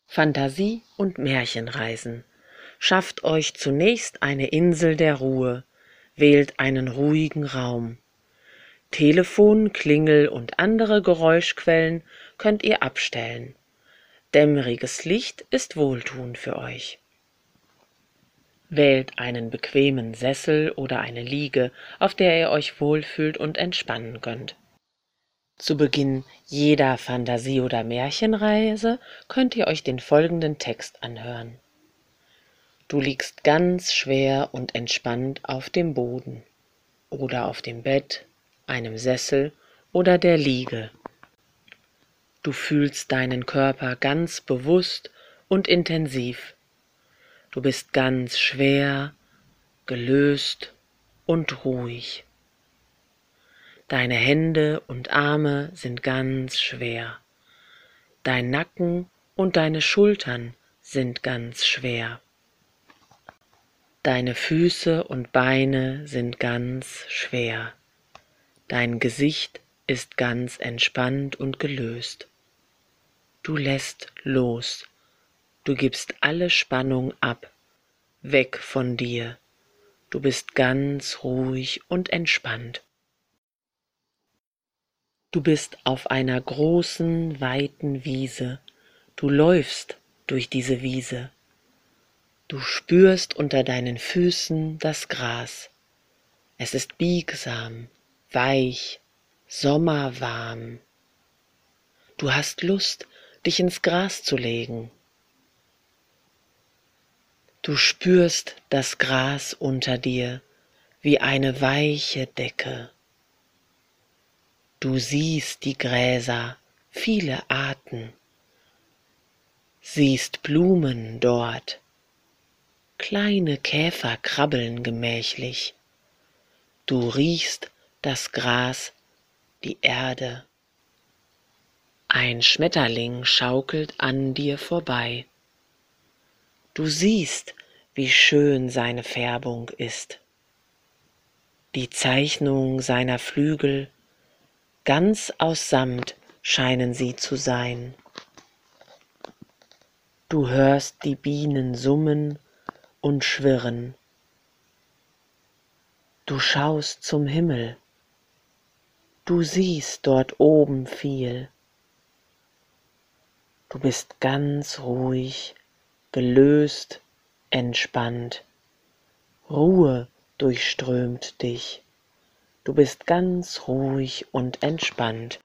Fantasie- und Märchenreisen. Schafft euch zunächst eine Insel der Ruhe, wählt einen ruhigen Raum. Telefon, Klingel und andere Geräuschquellen könnt ihr abstellen. Dämmeriges Licht ist wohltuend für euch. Wählt einen bequemen Sessel oder eine Liege, auf der ihr euch wohlfühlt und entspannen könnt. Zu Beginn jeder Fantasie- oder Märchenreise könnt ihr euch den folgenden Text anhören. Du liegst ganz schwer und entspannt auf dem Boden oder auf dem Bett, einem Sessel oder der Liege. Du fühlst deinen Körper ganz bewusst und intensiv. Du bist ganz schwer, gelöst und ruhig. Deine Hände und Arme sind ganz schwer. Dein Nacken und deine Schultern sind ganz schwer. Deine Füße und Beine sind ganz schwer. Dein Gesicht ist ganz entspannt und gelöst. Du lässt los. Du gibst alle Spannung ab, weg von dir. Du bist ganz ruhig und entspannt. Du bist auf einer großen, weiten Wiese. Du läufst durch diese Wiese. Du spürst unter deinen Füßen das Gras. Es ist biegsam, weich, sommerwarm. Du hast Lust, dich ins Gras zu legen. Du spürst das Gras unter dir wie eine weiche Decke. Du siehst die Gräser, viele Arten, siehst Blumen dort. Kleine Käfer krabbeln gemächlich. Du riechst das Gras, die Erde. Ein Schmetterling schaukelt an dir vorbei. Du siehst, wie schön seine Färbung ist. Die Zeichnung seiner Flügel, ganz aus Samt scheinen sie zu sein. Du hörst die Bienen summen und schwirren. Du schaust zum Himmel. Du siehst dort oben viel. Du bist ganz ruhig, gelöst, entspannt. Ruhe durchströmt dich. Du bist ganz ruhig und entspannt.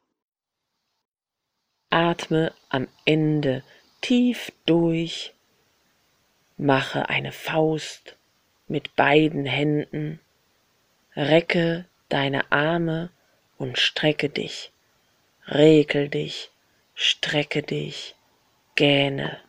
Atme am Ende tief durch. Mache eine Faust mit beiden Händen. Recke deine Arme und strecke dich. Regel dich, strecke dich, gähne.